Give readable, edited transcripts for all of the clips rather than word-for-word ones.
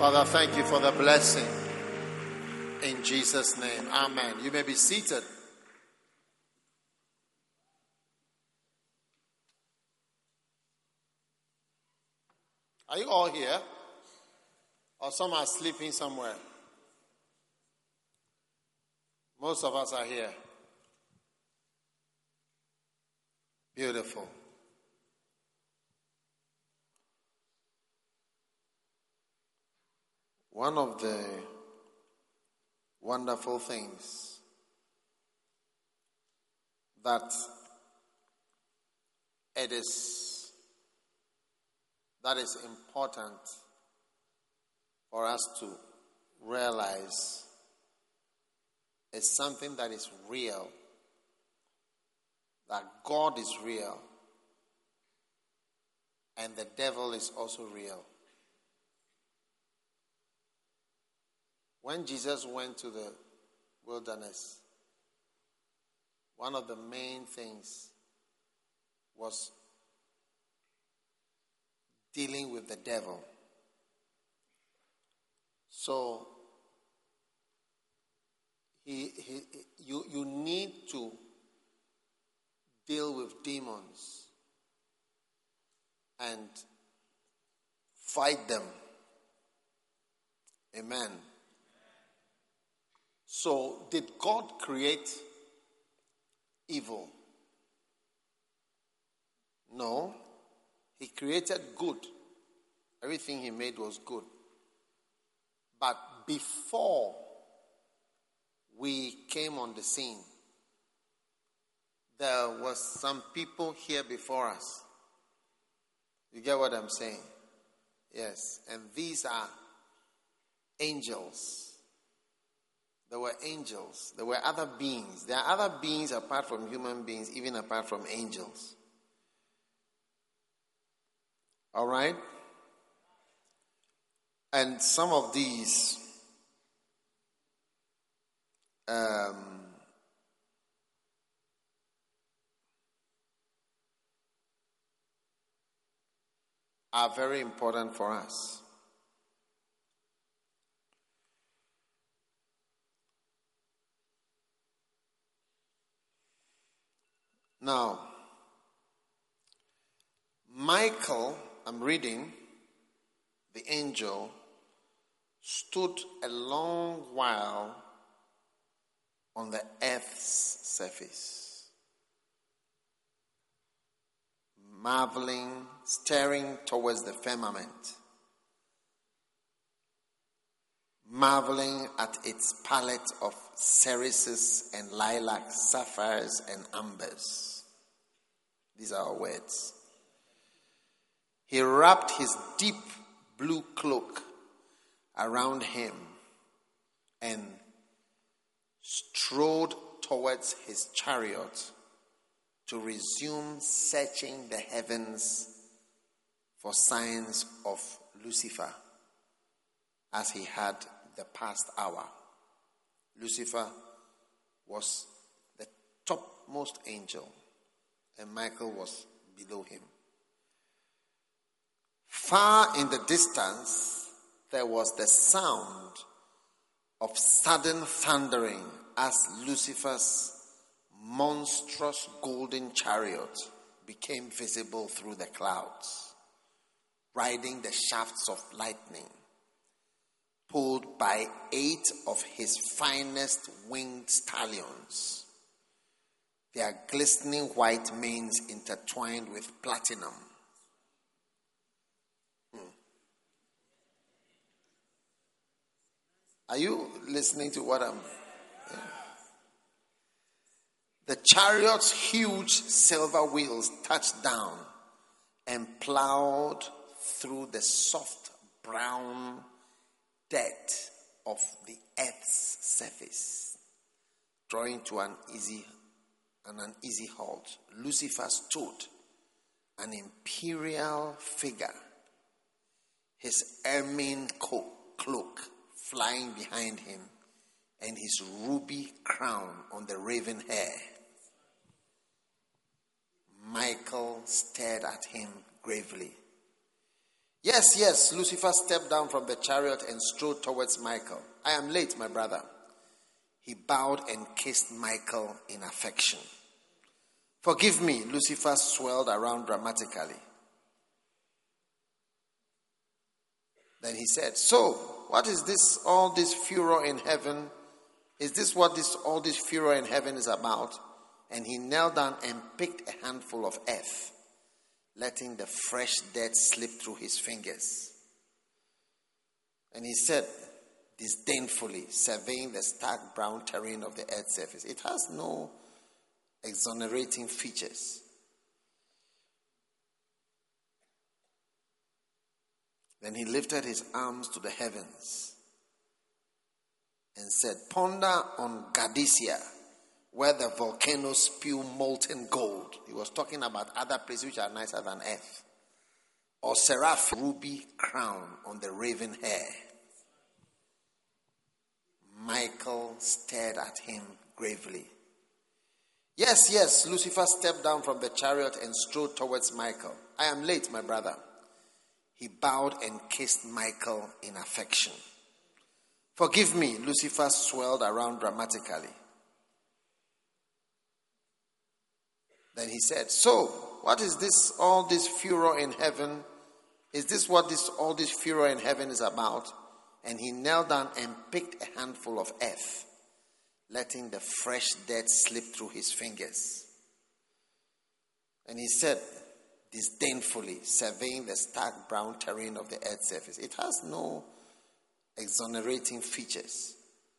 Father, thank you for the blessing. In Jesus' name, amen. You may be seated. Are you all here? Or some are sleeping somewhere? Most of us are here. Beautiful. One of the wonderful things that is important for us to realize is something that is real, that God is real and the devil is also real. When Jesus went to the wilderness, one of the main things was dealing with the devil. So you need to deal with demons and fight them. Amen. So, did God create evil? No. He created good. Everything he made was good. But before we came on the scene, there was some people here before us. You get what I'm saying? Yes. And these are angels. There were angels. There were other beings. There are other beings apart from human beings, even apart from angels. All right? And some of these are very important for us. Now, Michael, I'm reading, the angel, stood a long while on the earth's surface, marveling, staring towards the firmament, marveling at its palette of cerises and lilac, sapphires and ambers. These are our words. He wrapped his deep blue cloak around him and strode towards his chariot to resume searching the heavens for signs of Lucifer, as he had the past hour. Lucifer was the topmost angel, and Michael was below him. Far in the distance, there was the sound of sudden thundering as Lucifer's monstrous golden chariot became visible through the clouds, riding the shafts of lightning, pulled by 8 of his finest winged stallions, their glistening white manes intertwined with platinum. Are you listening to what I'm... Yeah. The chariot's huge silver wheels touched down and plowed through the soft brown dirt of the earth's surface, drawing to an uneasy halt. Lucifer stood, an imperial figure, his ermine cloak flying behind him, and his ruby crown on the raven hair. Michael stared at him gravely. Yes, yes, Lucifer stepped down from the chariot and strode towards Michael. I am late, my brother. He bowed and kissed Michael in affection. Forgive me, Lucifer swirled around dramatically. Then he said, so, what is this, all this furor in heaven? Is this what all this furor in heaven is about? And he knelt down and picked a handful of earth, letting the fresh dirt slip through his fingers. And he said, disdainfully, surveying the stark brown terrain of the earth's surface, it has no exonerating features. Then he lifted his arms to the heavens and said, ponder on Gadisia, where the volcanoes spew molten gold. He was talking about other places which are nicer than earth. Or seraph ruby crown on the raven hair. Michael stared at him gravely. Yes, yes, Lucifer stepped down from the chariot and strode towards Michael. I am late, my brother. He bowed and kissed Michael in affection. Forgive me, Lucifer swirled around dramatically. Then he said, so, what is this, all this furor in heaven? Is this what all this furor in heaven is about? And he knelt down and picked a handful of earth, letting the fresh dirt slip through his fingers. And he said, disdainfully, surveying the stark brown terrain of the earth's surface, it has no exonerating features.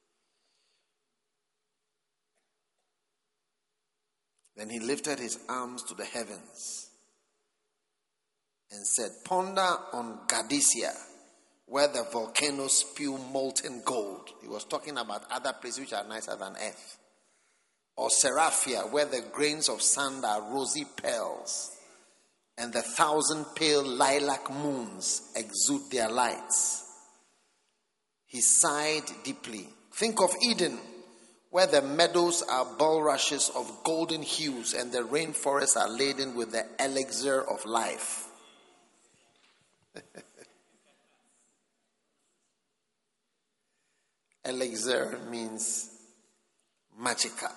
Then he lifted his arms to the heavens and said, ponder on Gadisia, where the volcanoes spew molten gold. He was talking about other places which are nicer than earth. Or Seraphia, where the grains of sand are rosy pearls, and the 1,000 pale lilac moons exude their lights. He sighed deeply. Think of Eden, where the meadows are bulrushes of golden hues and the rainforests are laden with the elixir of life. Elixir means magical.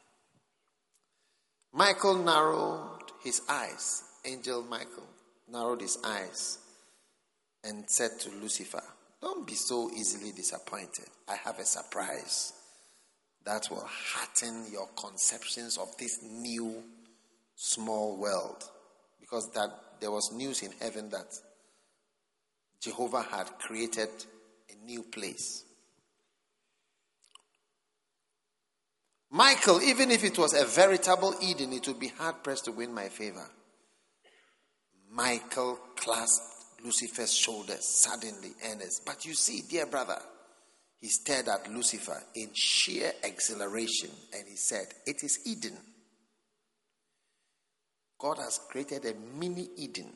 Michael narrowed his eyes. Angel Michael narrowed his eyes and said to Lucifer, don't be so easily disappointed. I have a surprise that will hearten your conceptions of this new small world. Because there was news in heaven that Jehovah had created a new place. Michael, even if it was a veritable Eden, it would be hard-pressed to win my favor. Michael clasped Lucifer's shoulders, suddenly earnest. But you see, dear brother, he stared at Lucifer in sheer exhilaration and he said, it is Eden. God has created a mini Eden.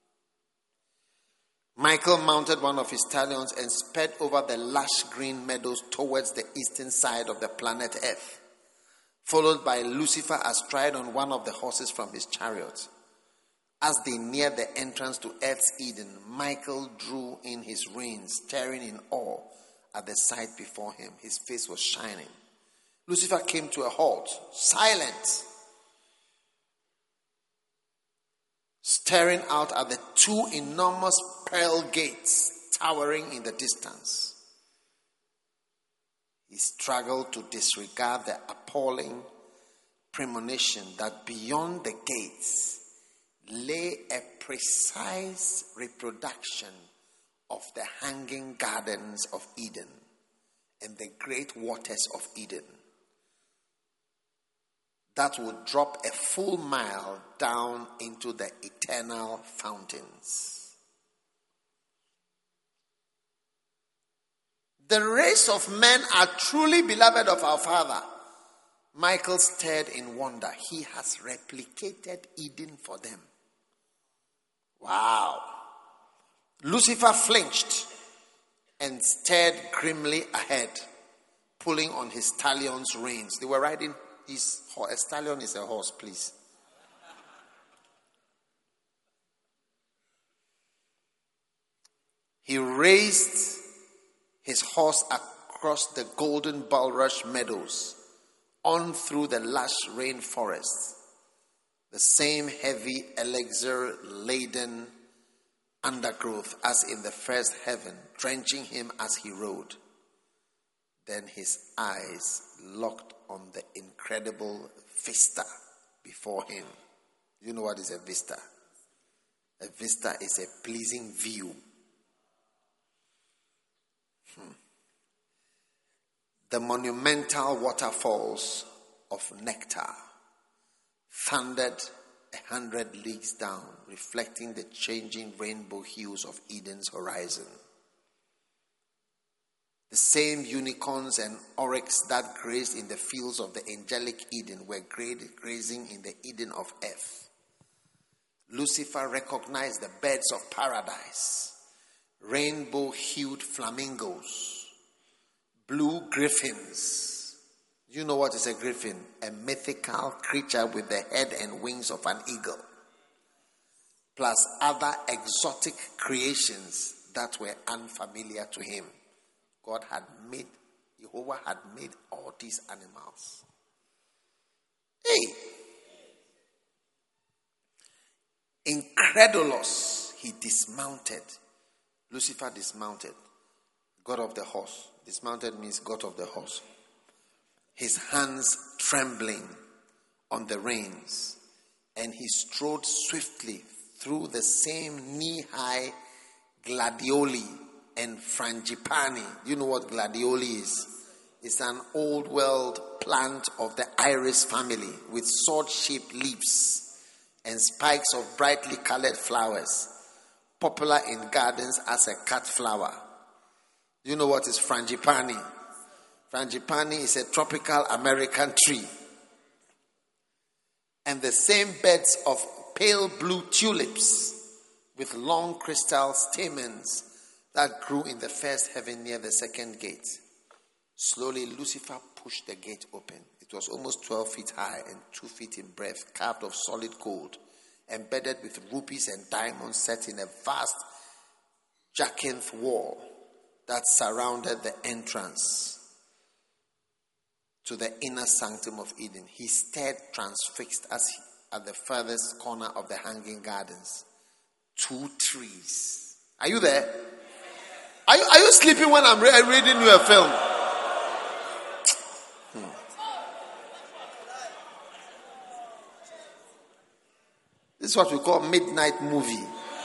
Michael mounted one of his stallions and sped over the lush green meadows towards the eastern side of the planet Earth, followed by Lucifer astride on one of the horses from his chariot. As they neared the entrance to Earth's Eden, Michael drew in his reins, staring in awe at the sight before him. His face was shining. Lucifer came to a halt, silent, staring out at the two enormous pearl gates towering in the distance. He struggled to disregard the appalling premonition that beyond the gates lay a precise reproduction of the hanging gardens of Eden and the great waters of Eden that would drop a full mile down into the eternal fountains. The race of men are truly beloved of our Father. Michael stared in wonder. He has replicated Eden for them. Wow. Lucifer flinched and stared grimly ahead, pulling on his stallion's reins. They were riding his horse. A stallion is a horse, please. He raised his horse across the golden bulrush meadows, on through the lush rainforest, the same heavy elixir-laden undergrowth as in the first heaven, drenching him as he rode. Then his eyes locked on the incredible vista before him. You know what is a vista? A vista is a pleasing view. The monumental waterfalls of nectar thundered 100 leagues down, reflecting the changing rainbow hues of Eden's horizon. The same unicorns and oryx that grazed in the fields of the angelic Eden were grazing in the Eden of earth. Lucifer recognized the birds of paradise, rainbow-hued flamingos, blue griffins. You know what is a griffin? A mythical creature with the head and wings of an eagle, plus other exotic creations that were unfamiliar to him. Jehovah had made all these animals. Hey! Incredulous, he dismounted. Lucifer dismounted. God of the horse. Dismounted means God of the horse. His hands trembling on the reins. And he strode swiftly through the same knee-high gladioli and frangipani. You know what gladioli is? It's an old world plant of the iris family with sword-shaped leaves and spikes of brightly colored flowers, popular in gardens as a cut flower. You know what is frangipani? Frangipani is a tropical American tree. And the same beds of pale blue tulips with long crystal stamens that grew in the first heaven near the second gate. Slowly, Lucifer pushed the gate open. It was almost 12 feet high and 2 feet in breadth, carved of solid gold, embedded with rubies and diamonds set in a vast jacinth wall that surrounded the entrance to the inner sanctum of Eden. He stared transfixed at the furthest corner of the hanging gardens. 2 trees. Are you there? Are you sleeping when I'm reading you a film? This is what we call midnight movie.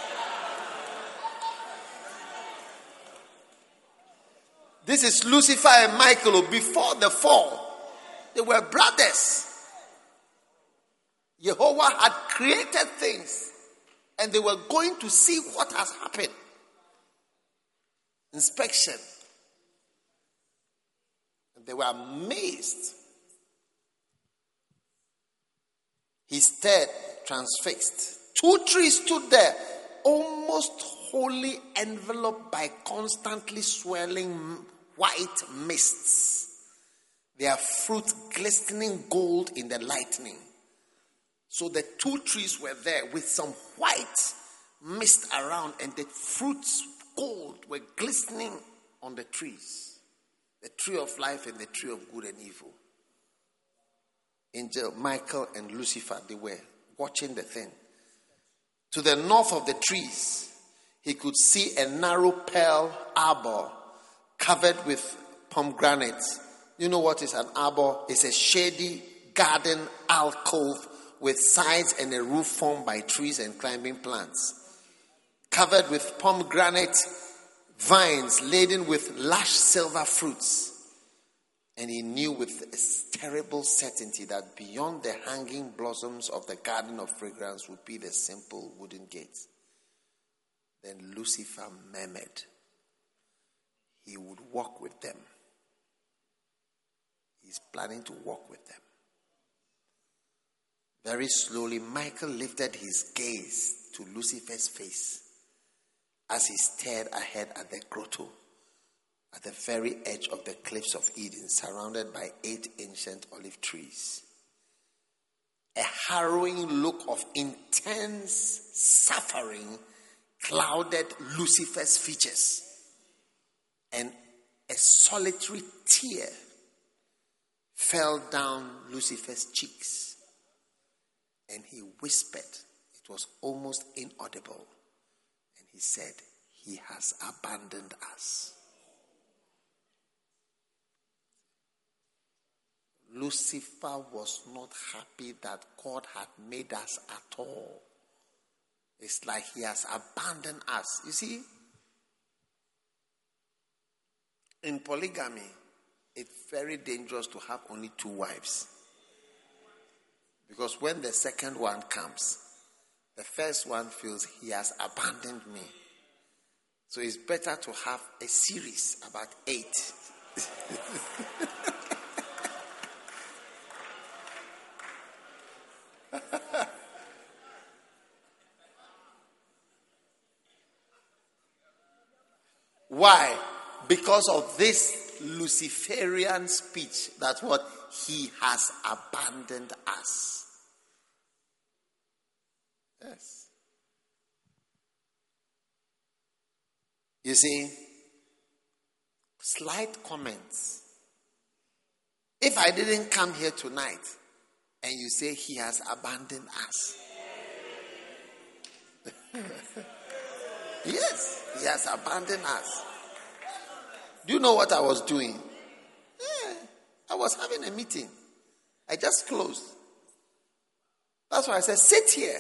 This is Lucifer and Michael before the fall. They were brothers. Jehovah had created things and they were going to see what has happened. Inspection. And they were amazed. He stared, transfixed. 2 trees stood there, almost wholly enveloped by constantly swirling white mists. Their fruit glistening gold in the lightning. So the 2 trees were there with some white mist around, and the fruits gold were glistening on the trees. The tree of life and the tree of good and evil. Angel Michael and Lucifer, they were watching the thing. To the north of the trees, he could see a narrow pearl arbor covered with pomegranates. You know what is an arbor? It's a shady garden alcove with sides and a roof formed by trees and climbing plants, covered with pomegranate vines laden with lush silver fruits. And he knew with a terrible certainty that beyond the hanging blossoms of the garden of fragrance would be the simple wooden gate. Then Lucifer murmured, he would walk with them. He's planning to walk with them. Very slowly, Michael lifted his gaze to Lucifer's face as he stared ahead at the grotto at the very edge of the cliffs of Eden, surrounded by 8 ancient olive trees. A harrowing look of intense suffering clouded Lucifer's features, and a solitary tear fell down Lucifer's cheeks, and he whispered. It was almost inaudible, and he said, "He has abandoned us." Lucifer was not happy that God had made us at all. It's like he has abandoned us. You see, in polygamy, it's very dangerous to have only 2 wives. Because when the second one comes, the first one feels he has abandoned me. So it's better to have a series about 8. Why? Because of this Luciferian speech that what he has abandoned us. Yes. You see, slight comments. If I didn't come here tonight and you say he has abandoned us. Yes, he has abandoned us. Do you know what I was doing? I was having a meeting. I just closed. That's why I said, sit here.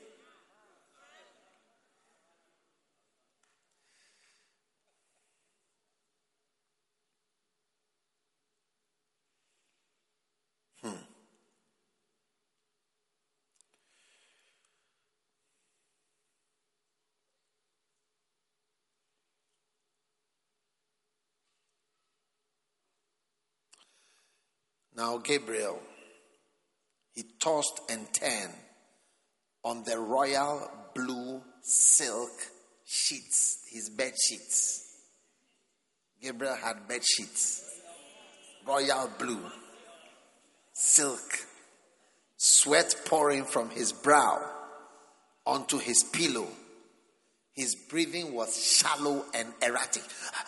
Now Gabriel, he tossed and turned on the royal blue silk sheets, his bed sheets. Gabriel had bed sheets, royal blue, silk, sweat pouring from his brow onto his pillow. His breathing was shallow and erratic.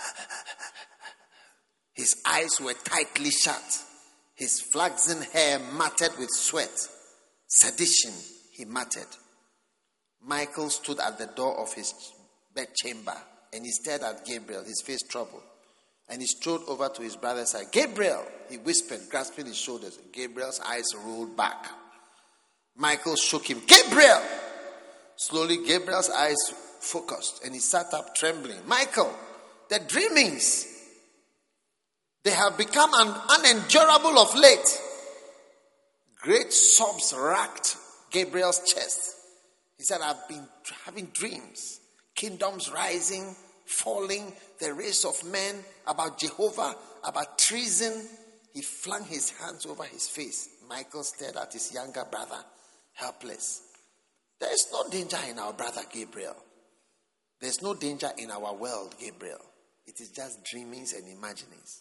His eyes were tightly shut. His flaxen hair matted with sweat. Sedition, he muttered. Michael stood at the door of his bedchamber, and he stared at Gabriel, his face troubled. And he strode over to his brother's side. "Gabriel," he whispered, grasping his shoulders. Gabriel's eyes rolled back. Michael shook him. "Gabriel!" Slowly, Gabriel's eyes focused, and he sat up trembling. "Michael, the dreamings, they have become unendurable of late." Great sobs racked Gabriel's chest. He said, "I've been having dreams. Kingdoms rising, falling, the race of men, about Jehovah, about treason." He flung his hands over his face. Michael stared at his younger brother, helpless. "There is no danger in our brother Gabriel. There's no danger in our world, Gabriel. It is just dreamings and imaginings."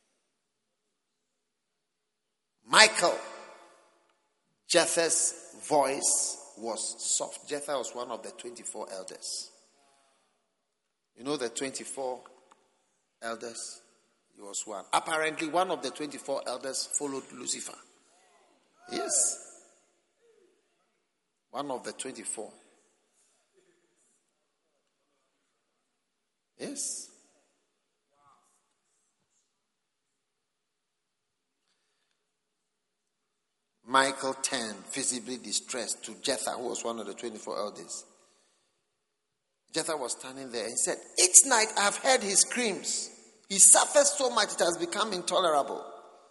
Michael, Jether's voice was soft. Jether was one of the 24 elders. You know the 24 elders? He was one. Apparently, one of the 24 elders followed Lucifer. Yes. One of the 24. Yes. Michael turned, visibly distressed, to Jether, who was one of the 24 elders. Jether was standing there and said, "Each night I've heard his screams. He suffers so much it has become intolerable."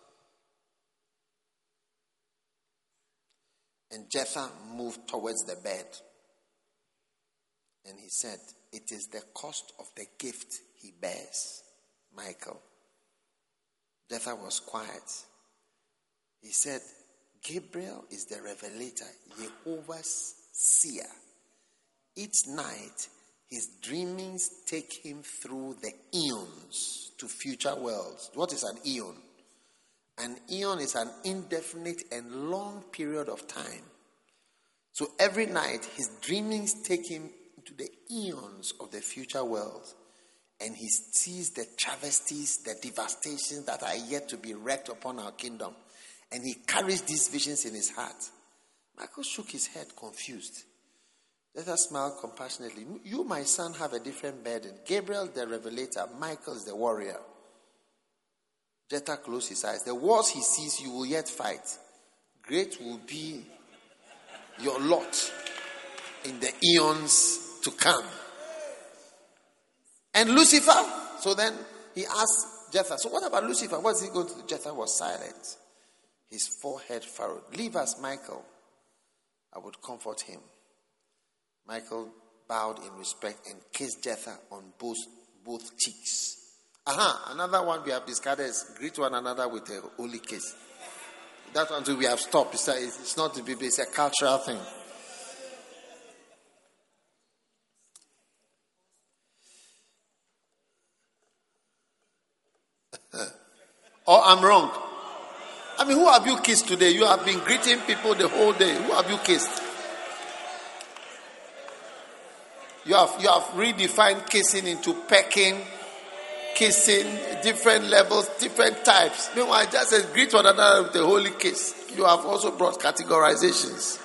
And Jether moved towards the bed. And he said, "It is the cost of the gift he bears, Michael." Jether was quiet. He said, "Gabriel is the revelator, Jehovah's seer. Each night, his dreamings take him through the eons to future worlds." What is an eon? An eon is an indefinite and long period of time. So every night, his dreamings take him into the eons of the future world, and he sees the travesties, the devastations that are yet to be wreaked upon our kingdom, and he carries these visions in his heart. Michael shook his head, confused. Let us smile compassionately. You, my son, have a different burden. Gabriel, the revelator. Michael is the warrior. Jephthah closed his eyes. The wars he sees, you will yet fight. Great will be your lot in the eons to come. And Lucifer? So then he asked Jephthah, so what about Lucifer? What's he going to do? Jephthah was silent. His forehead furrowed. Leave us, Michael. I would comfort him. Michael bowed in respect and kissed Jephthah on both cheeks. Another one we have discarded is greet one another with a holy kiss. That one too we have stopped. It's not the Bible, it's a cultural thing. Or I'm wrong. I mean, who have you kissed today? You have been greeting people the whole day. Who have you kissed? You have redefined kissing into pecking, kissing, different levels, different types. Meanwhile, just says greet one another with the holy kiss. You have also brought categorizations.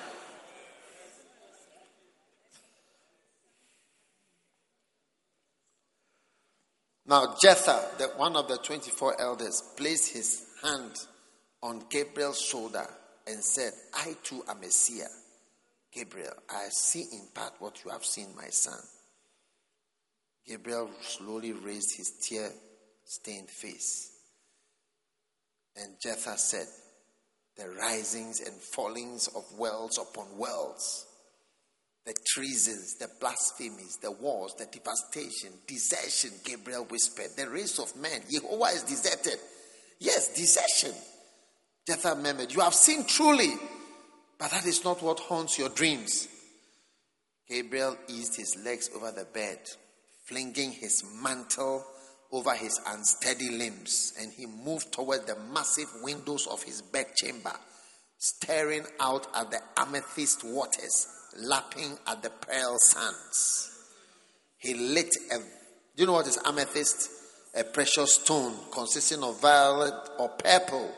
Now, Jephthah, one of the 24 elders, placed his hand on Gabriel's shoulder and said, I too am a seer. Gabriel, I see in part what you have seen, my son. Gabriel slowly raised his tear-stained face. And Jephthah said, the risings and fallings of worlds upon worlds, the treasons, the blasphemies, the wars, the devastation, desertion, Gabriel whispered. The race of men, Jehovah is deserted. Yes, desertion. Jephthah murmured, you have seen truly, but that is not what haunts your dreams. Gabriel eased his legs over the bed, flinging his mantle over his unsteady limbs, and he moved toward the massive windows of his bedchamber, staring out at the amethyst waters, lapping at the pearl sands. He lit do you know what is amethyst? A precious stone consisting of violet or purple.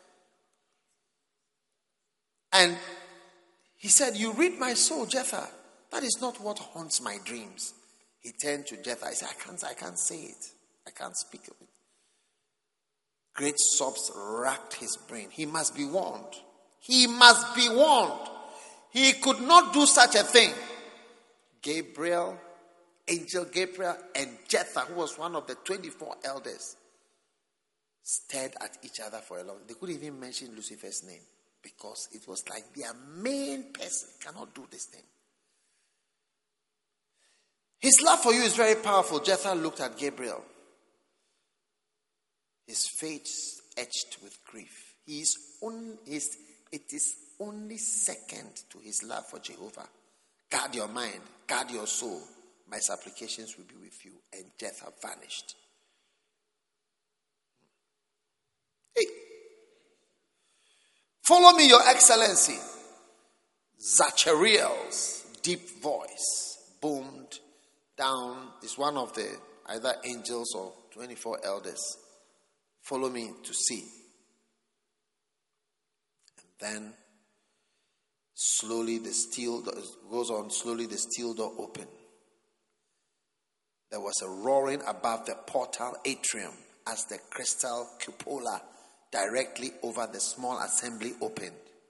And he said, you read my soul, Jephthah. That is not what haunts my dreams. He turned to Jephthah. He said, I can't say it. I can't speak of it. Great sobs racked his brain. He must be warned. He must be warned. He could not do such a thing. Angel Gabriel and Jephthah, who was one of the 24 elders, stared at each other for a long time. They couldn't even mention Lucifer's name because it was like their main person cannot do this thing. His love for you is very powerful. Jephthah looked at Gabriel. His face etched with grief. It is only second to his love for Jehovah. Guard your mind, guard your soul. My supplications will be with you. And Jephthah vanished. Hey. Follow me, Your Excellency. Zachariel's deep voice boomed down. It's one of the either angels or 24 elders. Follow me to see. And then slowly the steel door goes on. Slowly the steel door opened. There was a roaring above the portal atrium as the crystal cupola directly over the small assembly opened.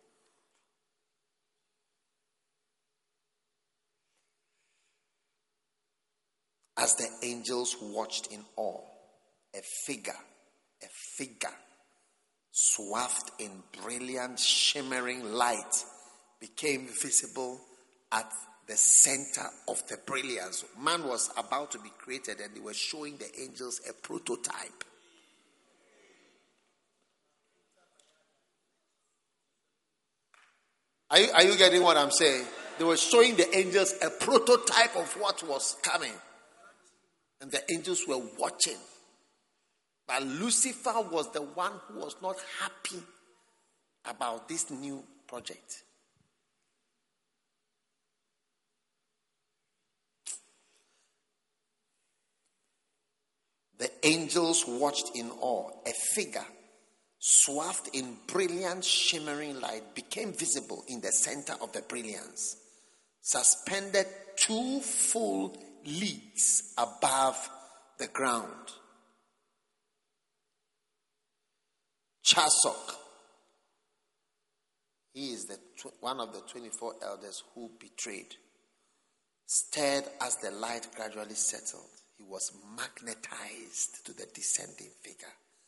As the angels watched in awe, a figure swathed in brilliant shimmering light became visible at the center of the brilliance. Man was about to be created and they were showing the angels a prototype. Are you getting what I'm saying? They were showing the angels a prototype of what was coming. And the angels were watching. But Lucifer was the one who was not happy about this new project. The angels watched in awe. A figure swathed in brilliant shimmering light became visible in the center of the brilliance, suspended 2 full leagues above the ground. Chasok, he is one of the 24 elders who betrayed, stared as the light gradually settled. He was magnetized to the descending figure.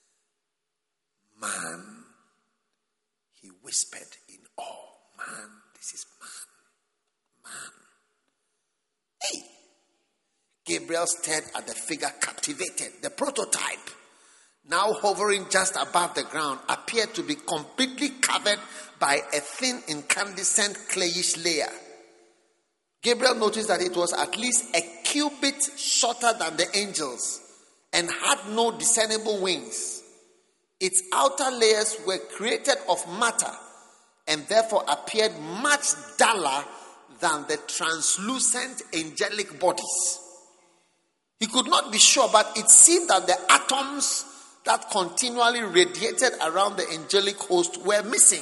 Man, he whispered in awe. Man, this is man. Man. Hey! Gabriel stared at the figure, captivated. The prototype, now hovering just above the ground, appeared to be completely covered by a thin, incandescent, clayish layer. Gabriel noticed that it was at least a cubit shorter than the angels and had no discernible wings. Its outer layers were created of matter and therefore appeared much duller than the translucent angelic bodies. He could not be sure, but it seemed that the atoms that continually radiated around the angelic host were missing.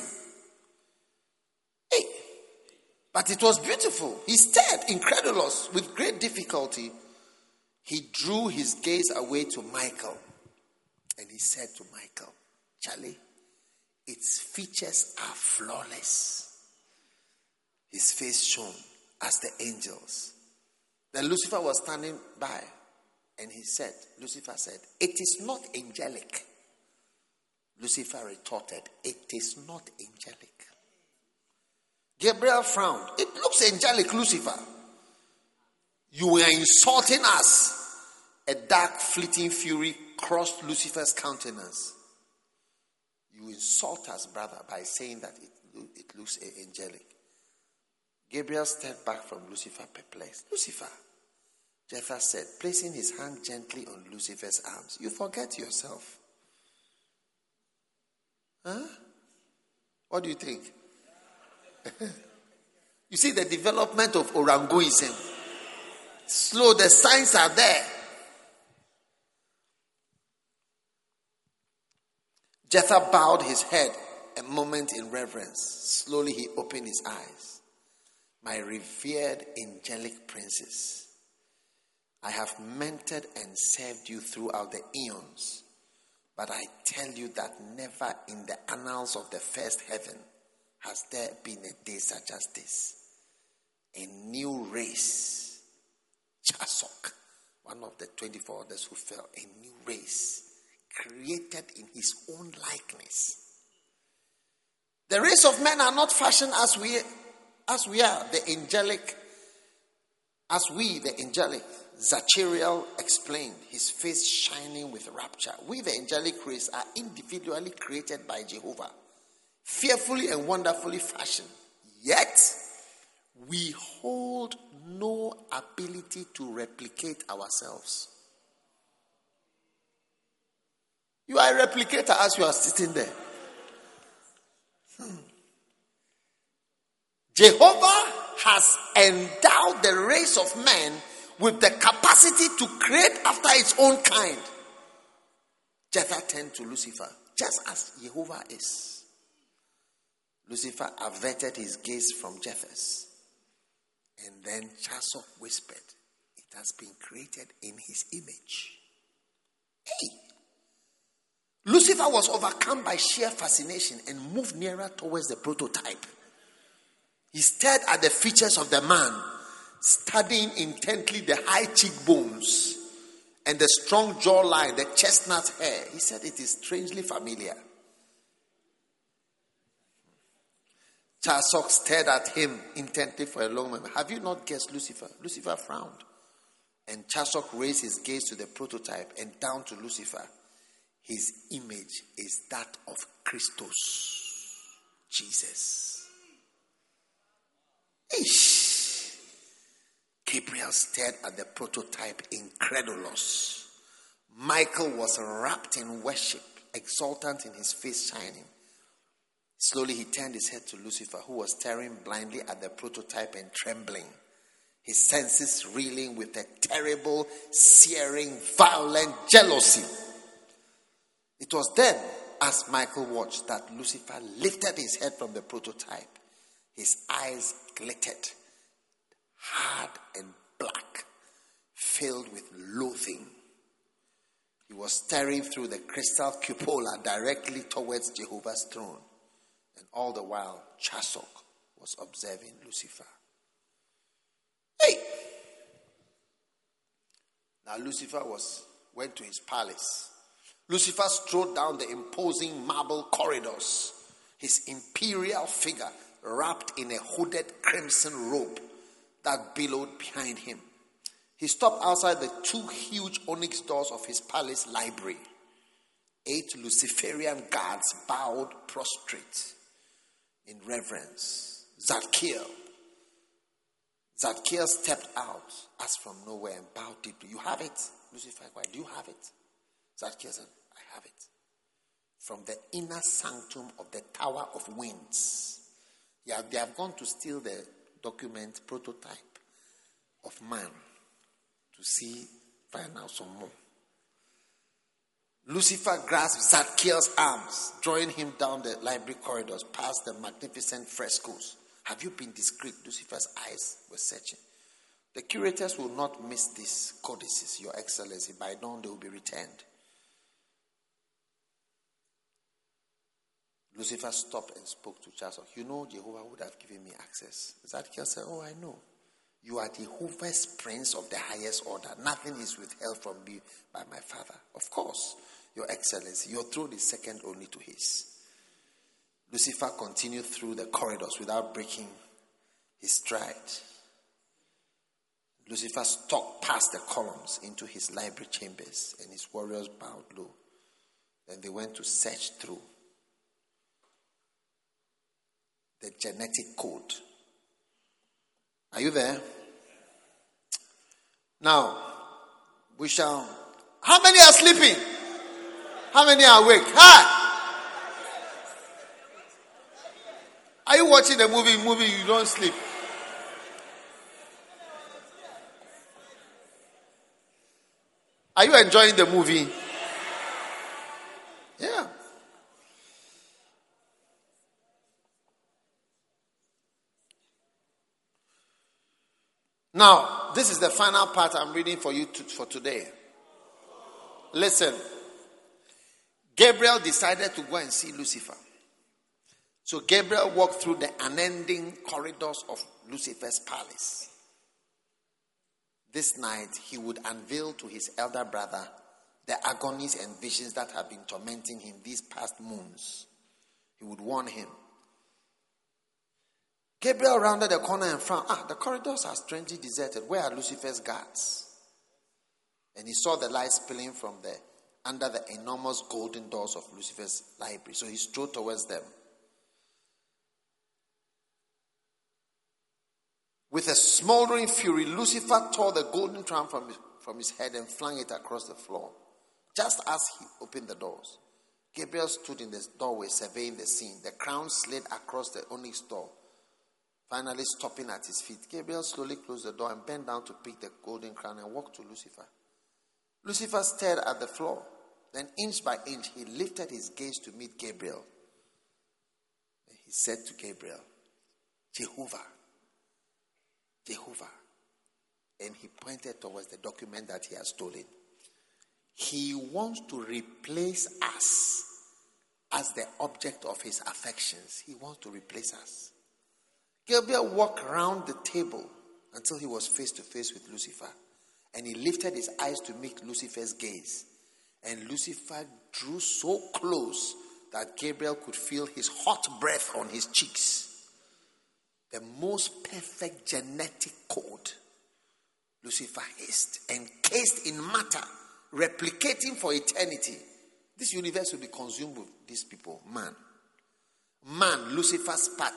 Hey, but it was beautiful. He stared, incredulous, with great difficulty. He drew his gaze away to Michael, and he said to Michael, Charlie, its features are flawless. His face shone as the angels. Then Lucifer was standing by, and Lucifer said, it is not angelic. Lucifer retorted, it is not angelic. Gabriel frowned. It looks angelic, Lucifer. You are insulting us. A dark, fleeting fury crossed Lucifer's countenance. You insult us, brother, by saying that it looks angelic. Gabriel stepped back from Lucifer, perplexed. Lucifer, Jethro said, placing his hand gently on Lucifer's arms. You forget yourself. Huh? What do you think? You see the development of Oranguism. Slow, the signs are there. Jethro bowed his head a moment in reverence. Slowly he opened his eyes. My revered angelic princess, I have mentored and served you throughout the eons, but I tell you that never in the annals of the first heaven has there been a day such as this. A new race, Chasok, one of the 24 others who fell, a new race, created in his own likeness. The race of men are not fashioned as we are, the angelic, Zachariel explained, his face shining with rapture. We, the angelic race, are individually created by Jehovah, fearfully and wonderfully fashioned. Yet, we hold no ability to replicate ourselves. You are a replicator as you are sitting there. Jehovah has endowed the race of men with the capacity to create after its own kind. Jethro turned to Lucifer, just as Jehovah is. Lucifer averted his gaze from Jethro's. And then Chasok whispered, it has been created in his image. Hey! Lucifer was overcome by sheer fascination and moved nearer towards the prototype. He stared at the features of the man, studying intently the high cheekbones and the strong jawline, the chestnut hair. He said it is strangely familiar. Chasok stared at him intently for a long moment. Have you not guessed Lucifer? Lucifer frowned. And Chasok raised his gaze to the prototype and down to Lucifer. His image is that of Christos, Jesus. Eesh. Gabriel stared at the prototype, incredulous. Michael was wrapped in worship, exultant in his face shining. Slowly he turned his head to Lucifer, who was staring blindly at the prototype and trembling. his senses reeling with a terrible, searing, violent jealousy. It was then, as Michael watched, that Lucifer lifted his head from the prototype. His eyes glittered, hard and black, filled with loathing. He was staring through the crystal cupola directly towards Jehovah's throne. And all the while, Chasok was observing Lucifer. Hey! Now Lucifer went to his palace. Lucifer strode down the imposing marble corridors, his imperial figure wrapped in a hooded crimson robe that billowed behind him. He stopped outside the 2 huge onyx doors of his palace library. 8 Luciferian guards bowed prostrate in reverence. Zadkiel stepped out as from nowhere and bowed deeply. You have it? Lucifer inquired, do you have it? Zadkiel said, I have it. From the inner sanctum of the Tower of Winds. Yeah, they have gone to steal the document prototype of man to find out some more. Lucifer grasped Zadkiel's arms, drawing him down the library corridors past the magnificent frescoes. Have you been discreet? Lucifer's eyes were searching. The curators will not miss these codices, Your Excellency. By dawn they will be returned. Lucifer stopped and spoke to Chasok. You know, Jehovah would have given me access. Zadkiel said, oh, I know. You are Jehovah's prince of the highest order. Nothing is withheld from me by my father. Of course, Your Excellency, your throne is second only to his. Lucifer continued through the corridors without breaking his stride. Lucifer stalked past the columns into his library chambers, and his warriors bowed low. Then they went to search through the genetic code. Are you there? Now, how many are sleeping? How many are awake? Hi! Are you watching the movie you don't sleep? Are you enjoying the movie? Yeah. Now, this is the final part I'm reading for you for today. Listen. Gabriel decided to go and see Lucifer. So Gabriel walked through the unending corridors of Lucifer's palace. This night, he would unveil to his elder brother the agonies and visions that have been tormenting him these past moons. He would warn him. Gabriel rounded the corner and frowned. The corridors are strangely deserted. Where are Lucifer's guards? And he saw the light spilling from under the enormous golden doors of Lucifer's library. So he strode towards them. With a smoldering fury, Lucifer tore the golden crown from his head and flung it across the floor. Just as he opened the doors, Gabriel stood in the doorway surveying the scene. The crown slid across the onyx door, finally stopping at his feet. Gabriel slowly closed the door and bent down to pick the golden crown and walked to Lucifer. Lucifer stared at the floor. Then inch by inch, he lifted his gaze to meet Gabriel. And he said to Gabriel, Jehovah. And he pointed towards the document that he had stolen. He wants to replace us as the object of his affections. He wants to replace us. Gabriel walked around the table until he was face to face with Lucifer. And he lifted his eyes to meet Lucifer's gaze. And Lucifer drew so close that Gabriel could feel his hot breath on his cheeks. The most perfect genetic code. Lucifer hissed, encased in matter, replicating for eternity. This universe will be consumed with these people. Man, Lucifer's part.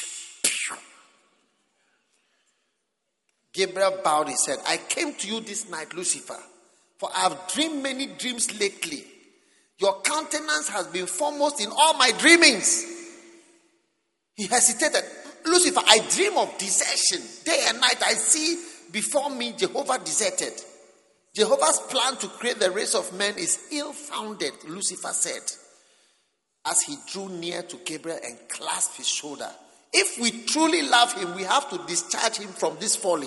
Gabriel bowed his head. I came to you this night, Lucifer, for I have dreamed many dreams lately. Your countenance has been foremost in all my dreamings. He hesitated. Lucifer, I dream of desertion. Day and night I see before me, Jehovah deserted. Jehovah's plan to create the race of men is ill-founded, Lucifer said, as he drew near to Gabriel and clasped his shoulder. If we truly love him, we have to discharge him from this folly.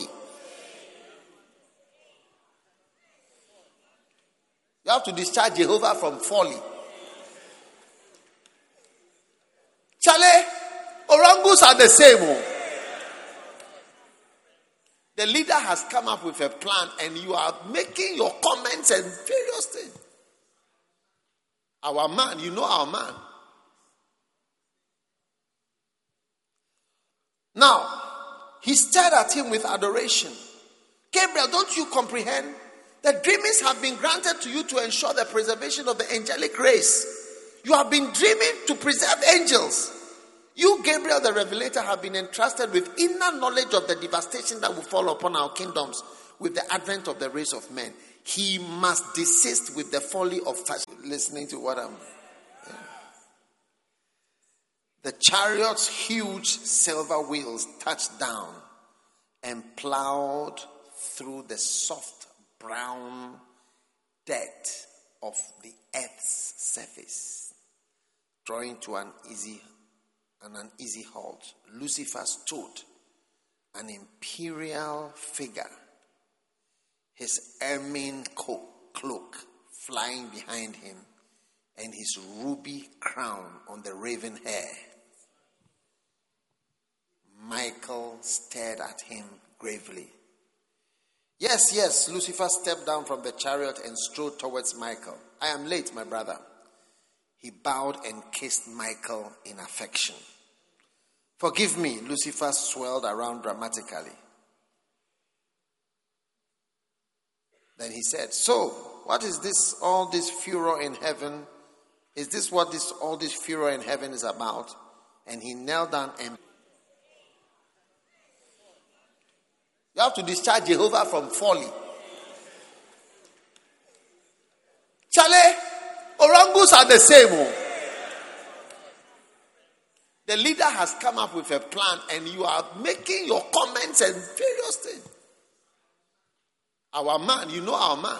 You have to discharge Jehovah from folly. Chale, orangus are the same. The leader has come up with a plan and you are making your comments and various things. Our man, you know our man. Now, he stared at him with adoration. Gabriel, don't you comprehend? The dreamings have been granted to you to ensure the preservation of the angelic race. You have been dreaming to preserve angels. You, Gabriel the Revelator, have been entrusted with inner knowledge of the devastation that will fall upon our kingdoms with the advent of the race of men. He must desist with the folly of fashion. Listening to what I'm... Yeah. The chariot's huge silver wheels touched down and plowed through the soft brown dirt of the earth's surface, drawing to an uneasy halt. Lucifer stood, an imperial figure, his ermine cloak flying behind him, and his ruby crown on the raven hair. Michael stared at him gravely. Yes, Lucifer stepped down from the chariot and strode towards Michael. I am late, my brother. He bowed and kissed Michael in affection. Forgive me, Lucifer swirled around dramatically. Then he said, so, what is this, all this furor in heaven? Is this what all this furor in heaven is about? And he knelt down and... You have to discharge Jehovah from folly. Chale, orangus are the same. The leader has come up with a plan and you are making your comments and various things. Our man, you know our man.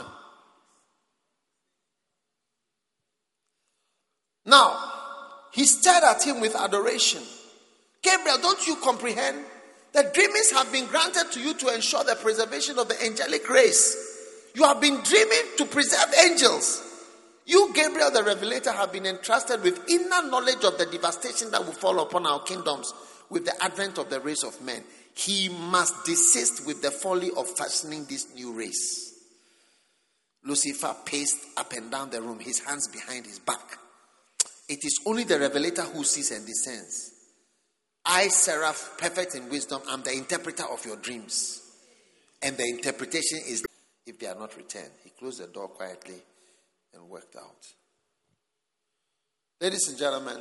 Now, he stared at him with adoration. Gabriel, don't you comprehend? The dreamings have been granted to you to ensure the preservation of the angelic race. You have been dreaming to preserve angels. You, Gabriel the Revelator, have been entrusted with inner knowledge of the devastation that will fall upon our kingdoms with the advent of the race of men. He must desist with the folly of fashioning this new race. Lucifer paced up and down the room, his hands behind his back. It is only the Revelator who sees and discerns. I, Seraph, perfect in wisdom, am the interpreter of your dreams. And the interpretation is, if they are not returned. He closed the door quietly and worked out. Ladies and gentlemen,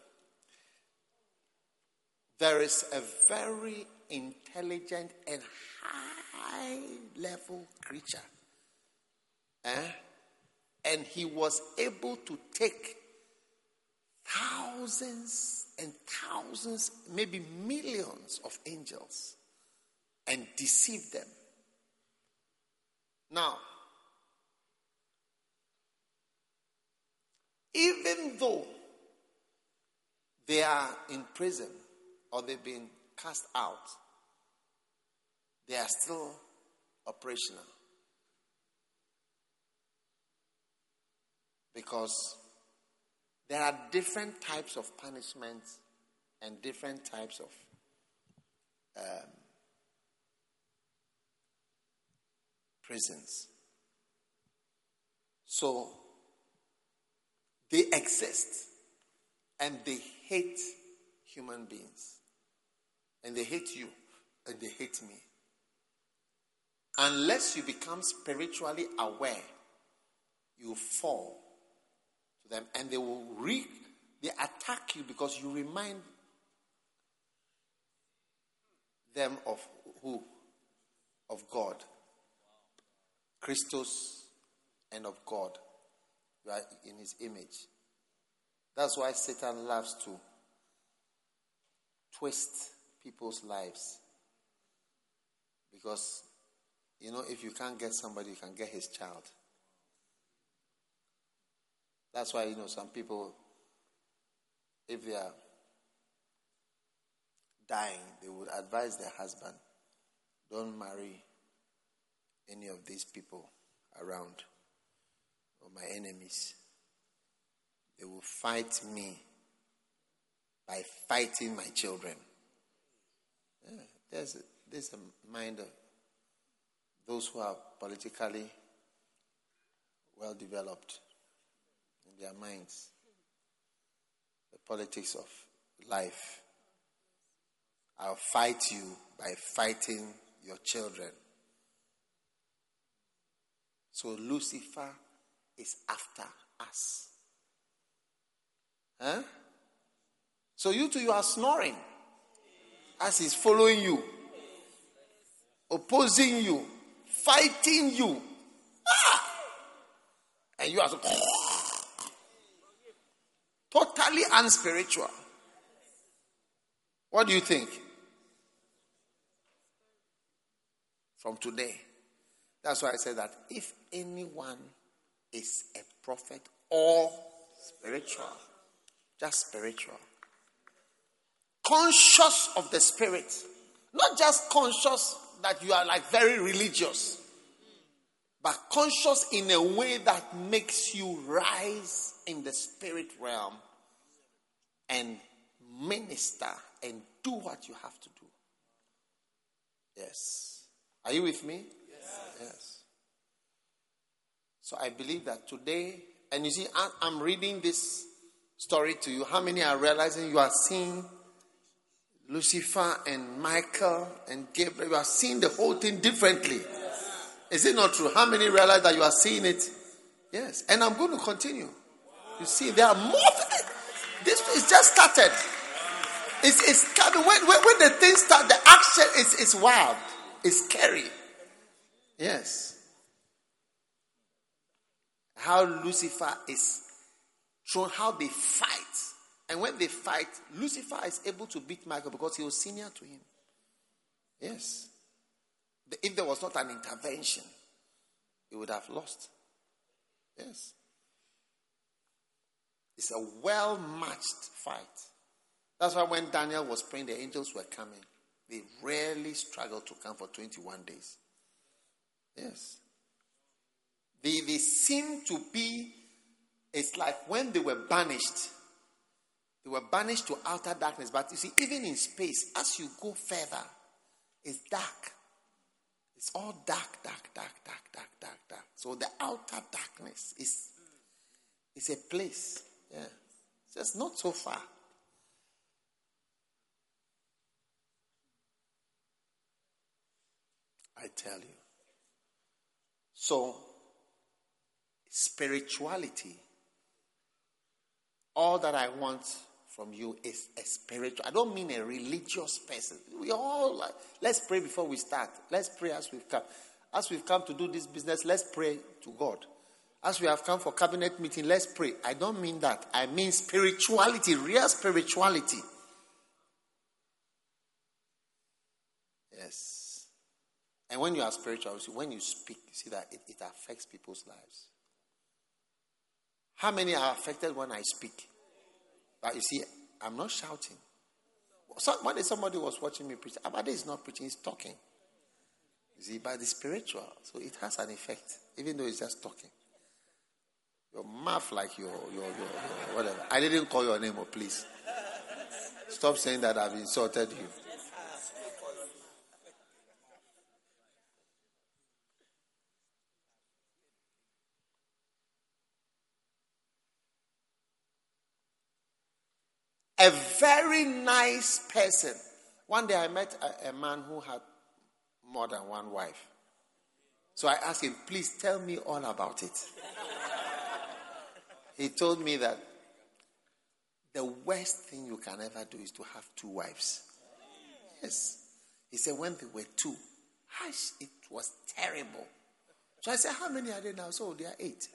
there is a very intelligent and high-level creature. And he was able to take thousands and thousands, maybe millions of angels and deceive them. Now, even though they are in prison or they've been cast out, they are still operational. Because there are different types of punishments and different types of prisons. So, they exist and they hate human beings. And they hate you and they hate me. Unless you become spiritually aware, you fall to them and they attack you because you remind them of who? Of God. Christos and of God. You are in his image. That's why Satan loves to twist people's lives. Because if you can't get somebody, you can get his child. That's why, some people, if they are dying, they would advise their husband, don't marry any of these people around or my enemies. They will fight me by fighting my children. Yeah, there's a mind of those who are politically well developed in their minds. The politics of life. I'll fight you by fighting your children. So Lucifer is after us. Huh? So you two, you are snoring as he's following you, opposing you, fighting you. And you are so totally unspiritual. What do you think? From today. That's why I said that if anyone is a prophet or spiritual, just spiritual, conscious of the spirit, not just conscious that you are like very religious, but conscious in a way that makes you rise in the spirit realm and minister and do what you have to do. Yes. Are you with me? Yes. So I believe that today, and you see, I'm reading this story to you. How many are realizing you are seeing Lucifer and Michael and Gabriel? You are seeing the whole thing differently. Is it not true? How many realize that you are seeing it? Yes. And I'm going to continue. You see, there are more. This is just started. It's coming. When the thing starts, the action is wild. It's scary. Yes. How Lucifer is shown, how they fight. And when they fight, Lucifer is able to beat Michael because he was senior to him. Yes. If there was not an intervention, he would have lost. Yes. It's a well-matched fight. That's why when Daniel was praying, the angels were coming. They rarely struggled to come for 21 days. Yes. They seem to be, it's like when they were banished to outer darkness. But you see, even in space, as you go further, it's dark. It's all dark. So the outer darkness is a place. Yeah. It's just not so far. I tell you. So, spirituality, all that I want from you is a spiritual. I don't mean a religious person. We all like, let's pray before we start. Let's pray as we've come. As we've come to do this business, let's pray to God. As we have come for cabinet meeting, let's pray. I don't mean that. I mean spirituality, real spirituality. Yes. And when you are spiritual, when you speak, you see that it affects people's lives. How many are affected when I speak? But you see, I'm not shouting. One day somebody was watching me preach. Abade is not preaching, he's talking. You see, but it's spiritual. So it has an effect, even though it's just talking. Your mouth like your whatever. I didn't call your name, please. Stop saying that I've insulted you. A very nice person. One day I met a man who had more than one wife. So I asked him, please tell me all about it. He told me that the worst thing you can ever do is to have two wives. Yes. He said when they were two, it was terrible. So I said, how many are there now? So they are 8.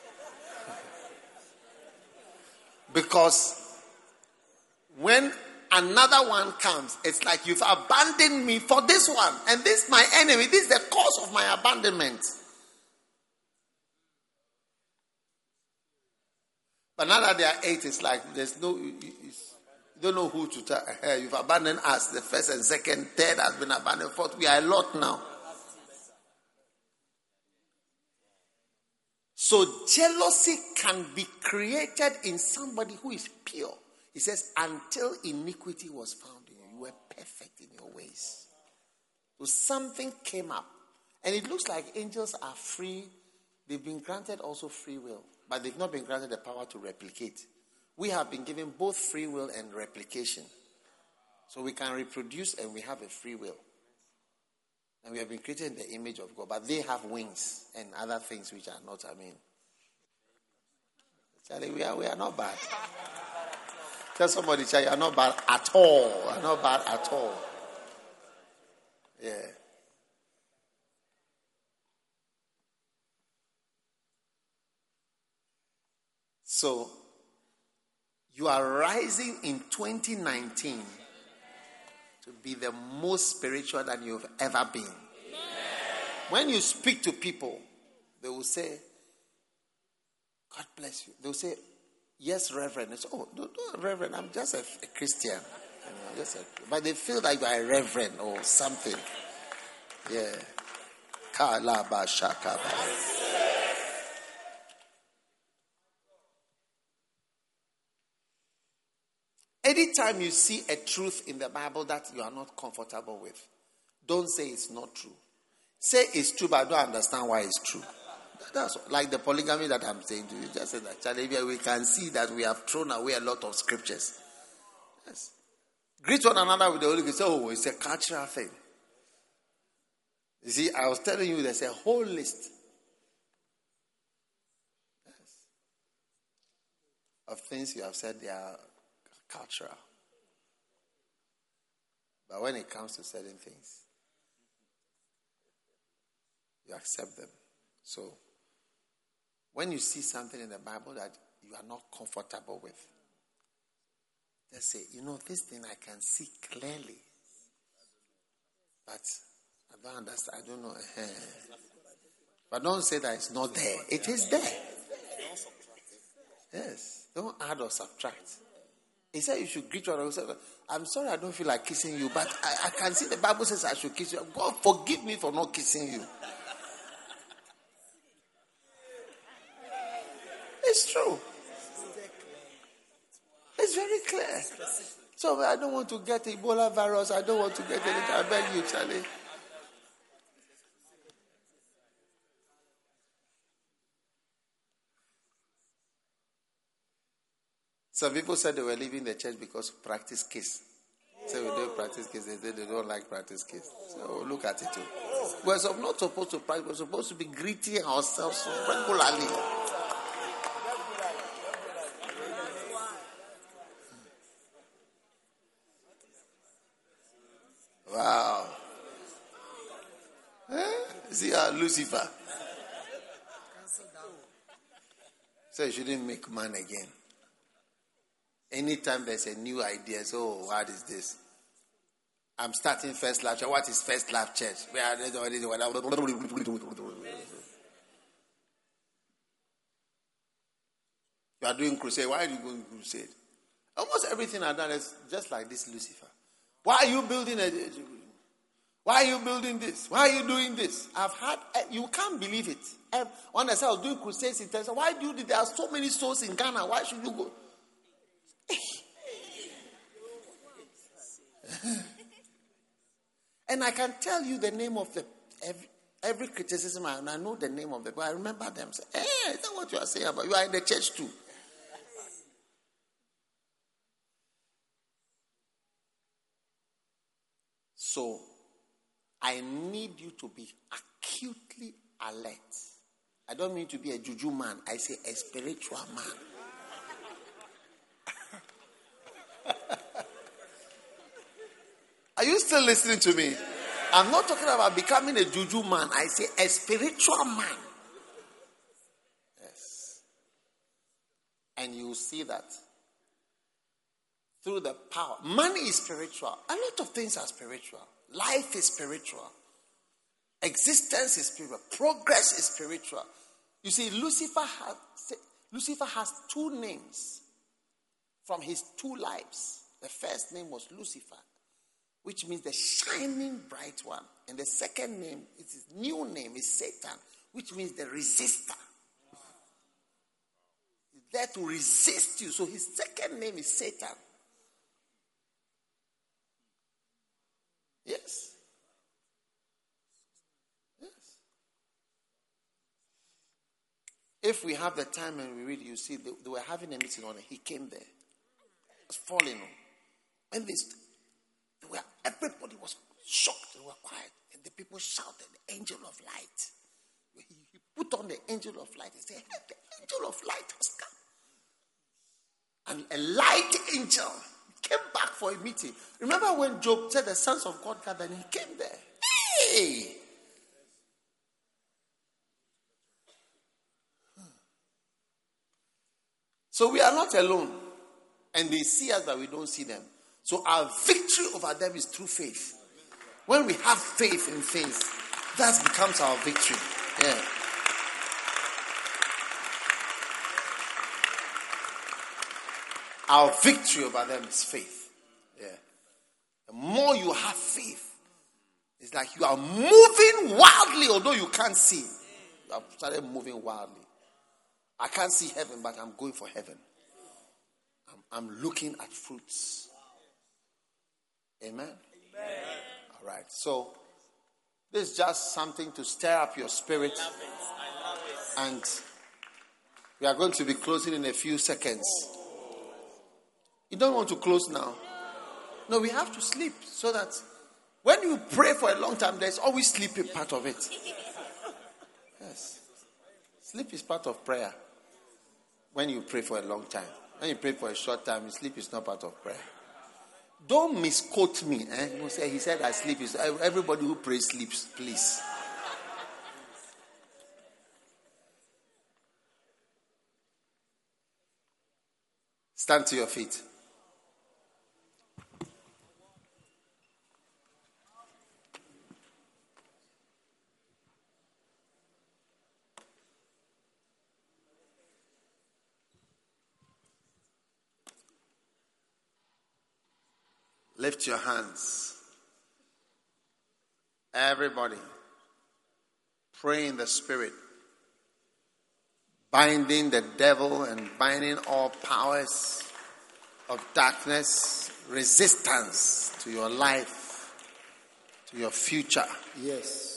Because when another one comes, it's like you've abandoned me for this one. And this is my enemy. This is the cause of my abandonment. But now that they are 8, it's like there's no, you don't know who to tell. Hey, you've abandoned us. The first and second, third has been abandoned. Fourth, we are a lot now. So jealousy can be created in somebody who is pure. He says, until iniquity was found in you, you were perfect in your ways. So something came up. And it looks like angels are free. They've been granted also free will. But they've not been granted the power to replicate. We have been given both free will and replication. So we can reproduce and we have a free will. And we have been created in the image of God. But they have wings and other things which are not, Charlie, we are not bad. Tell somebody, Charlie, you are not bad at all. You are not bad at all. Yeah. So, you are rising in 2019 to be the most spiritual that you've ever been. When you speak to people, they will say, God bless you. They'll say, yes, Reverend. They say, oh, no, Reverend, I'm just a Christian. But they feel like you are a Reverend or something. Yeah. Kalaba Shakaba. Anytime you see a truth in the Bible that you are not comfortable with, don't say it's not true. Say it's true, but I don't understand why it's true. That's like the polygamy that I'm saying to you. Just say that, Charlie, we can see that we have thrown away a lot of scriptures. Yes. Greet one another with the Holy Ghost. Oh, it's a cultural thing. You see, I was telling you there's a whole list of things you have said they are cultural. But when it comes to certain things, you accept them. So, when you see something in the Bible that you are not comfortable with, just say, this thing I can see clearly. But I don't understand. I don't know. But don't say that it's not there. It is there. Yes. Don't add or subtract. He said you should greet your other. I'm sorry I don't feel like kissing you, but I can see the Bible says I should kiss you. God forgive me for not kissing you. It's true. It's very clear. So I don't want to get Ebola virus. I don't want to get anything. I beg you, Charlie. Some people said they were leaving the church because of practice kiss. So we don't practice kiss. They say they don't like practice kiss. So look at it too. We're not supposed to practice. We're supposed to be greeting ourselves regularly. Wow. See Lucifer. So you shouldn't make man again. Anytime there's a new idea, so what is this? I'm starting First Love Church. What is First Love Church? You are doing crusade. Why are you going crusade? Almost everything I've done is just like this Lucifer. Why are you building Why are you building this? Why are you doing this? You can't believe it. When I said I was doing crusades in Texas, why do you do? There are so many souls in Ghana. Why should you go? And I can tell you the name of every criticism, and I know the name of them, but I remember them. Say, is that what you are saying about? You are in the church too. So, I need you to be acutely alert. I don't mean to be a juju man. I say a spiritual man. Are you still listening to me? I'm not talking about becoming a juju man. I say a spiritual man. Yes. And you will see that through the power. Money is spiritual. A lot of things are spiritual. Life is spiritual. Existence is spiritual. Progress is spiritual. You see, Lucifer has two names from his two lives. The first name was Lucifer, which means the shining bright one. And the second name, his new name is Satan, which means the resistor. He's there to resist you. So his second name is Satan. Yes. Yes. If we have the time and we read, you see, they were having a meeting on it. He came there. It was falling on. And everybody was shocked. They were quiet. And the people shouted, the angel of light. He put on the angel of light and said, hey, the angel of light has come. And a light angel came back for a meeting. Remember when Job said the sons of God gathered and he came there? Hey! So we are not alone. And they see us, but we don't see them. So our victory over them is through faith. When we have faith in things, that becomes our victory. Yeah. Our victory over them is faith. Yeah. The more you have faith, it's like you are moving wildly, although you can't see. You have started moving wildly. I can't see heaven, but I'm going for heaven. I'm looking at fruits. Amen? Amen. All right. So, this is just something to stir up your spirit. I love it. And we are going to be closing in a few seconds. You don't want to close now. No, we have to sleep so that when you pray for a long time, there's always sleeping part of it. Yes. Sleep is part of prayer. When you pray for a long time. When you pray for a short time, sleep is not part of prayer. Don't misquote me. He said I sleep. Everybody who prays sleeps, please. Stand to your feet. Lift your hands. Everybody, pray in the Spirit, binding the devil and binding all powers of darkness, resistance to your life, to your future. Yes.